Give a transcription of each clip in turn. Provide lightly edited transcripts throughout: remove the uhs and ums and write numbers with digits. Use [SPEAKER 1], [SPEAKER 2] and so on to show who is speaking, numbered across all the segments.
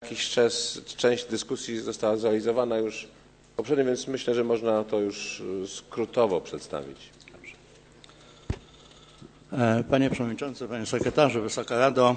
[SPEAKER 1] jakiś czas część dyskusji została zrealizowana już poprzednio, więc myślę, że można to już skrótowo przedstawić.
[SPEAKER 2] Panie Przewodniczący, Panie Sekretarzu, Wysoka Rado,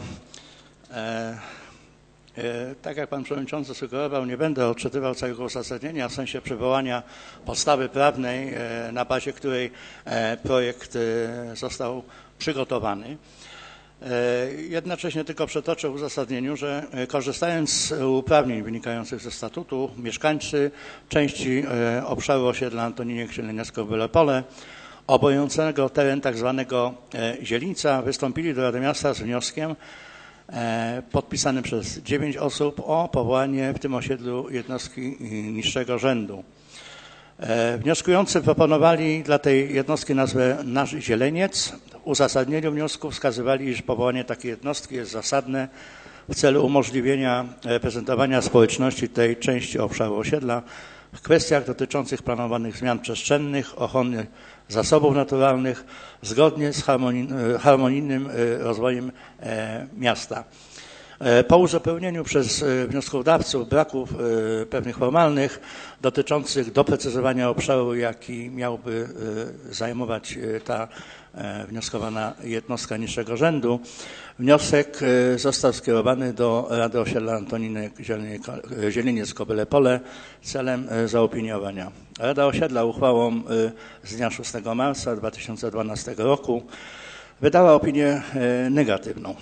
[SPEAKER 2] tak jak Pan Przewodniczący sugerował, nie będę odczytywał całego uzasadnienia w sensie przywołania podstawy prawnej, na bazie której projekt został przygotowany. Jednocześnie tylko przytoczę w uzasadnieniu, że korzystając z uprawnień wynikających ze statutu, mieszkańcy części obszaru osiedla Antoninek Zieleniecko-Byle Pole obejmującego teren tzw. Zielińca wystąpili do Rady Miasta z wnioskiem podpisany przez 9 osób o powołanie w tym osiedlu jednostki niższego rzędu. Wnioskujący proponowali dla tej jednostki nazwę Nasz Zieleniec. W uzasadnieniu wniosku wskazywali, iż powołanie takiej jednostki jest zasadne w celu umożliwienia reprezentowania społeczności tej części obszaru osiedla w kwestiach dotyczących planowanych zmian przestrzennych, ochrony zasobów naturalnych zgodnie z harmonijnym rozwojem miasta. Po uzupełnieniu przez wnioskodawców braków pewnych formalnych dotyczących doprecyzowania obszaru, jaki miałby zajmować ta wnioskowana jednostka niższego rzędu, wniosek został skierowany do Rady Osiedla Antoninek Zieleniec-Byle Pole celem zaopiniowania. Rada Osiedla uchwałą z dnia 6 marca 2012 roku wydała opinię negatywną.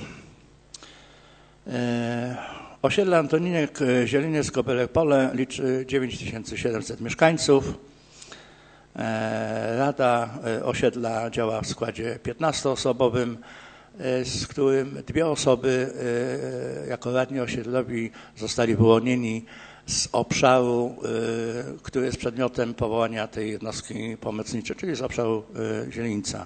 [SPEAKER 2] Osiedle Antoninek Zieleniec-Byle Pole liczy 9700 mieszkańców. Rada Osiedla działa w składzie 15-osobowym, z którym 2 osoby jako radni osiedlowi zostali wyłonieni z obszaru, który jest przedmiotem powołania tej jednostki pomocniczej, czyli z obszaru Zielińca.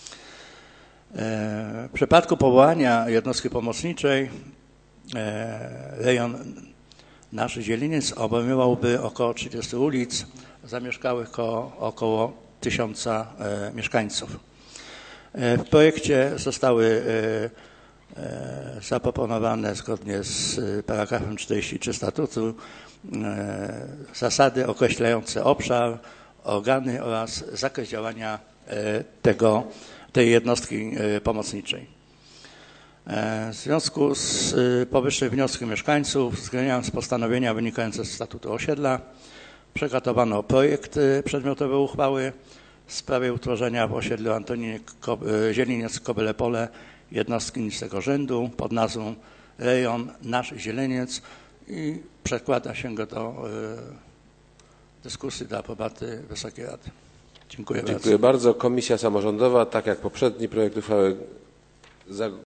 [SPEAKER 2] W przypadku powołania jednostki pomocniczej rejon Nasz Zieliniec obejmowałby około 30 ulic zamieszkałych około 1000 mieszkańców. W projekcie zostały zaproponowane zgodnie z paragrafem 43 statutu zasady określające obszar, organy oraz zakres działania tej jednostki pomocniczej. W związku z powyższym wnioskiem mieszkańców, uwzględniając postanowienia wynikające z statutu osiedla, przygotowano projekt przedmiotowej uchwały w sprawie utworzenia w osiedlu Antoninek Zieleniec-Byle Pole jednostki niższego rzędu pod nazwą rejon Nasz Zieleniec i przekłada się go do dyskusji, do aprobaty Wysokiej Rady. Dziękuję bardzo.
[SPEAKER 1] Dziękuję bardzo. Komisja Samorządowa, tak jak poprzedni projekt uchwały,